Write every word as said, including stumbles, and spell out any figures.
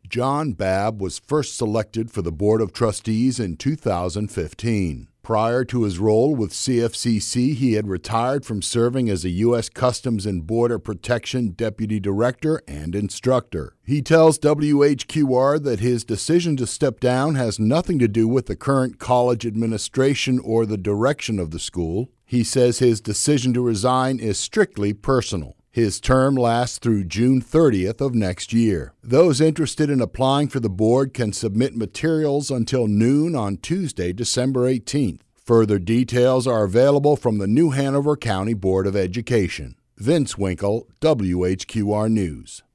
John Babb was first selected for the Board of Trustees in two thousand fifteen. Prior to his role with C F C C, he had retired from serving as a U S Customs and Border Protection Deputy Director and instructor. He tells W H Q R that his decision to step down has nothing to do with the current college administration or the direction of the school. He says his decision to resign is strictly personal. His term lasts through June thirtieth of next year. Those interested in applying for the board can submit materials until noon on Tuesday, December eighteenth. Further details are available from the New Hanover County Board of Education. Vince Winkle, W H Q R News.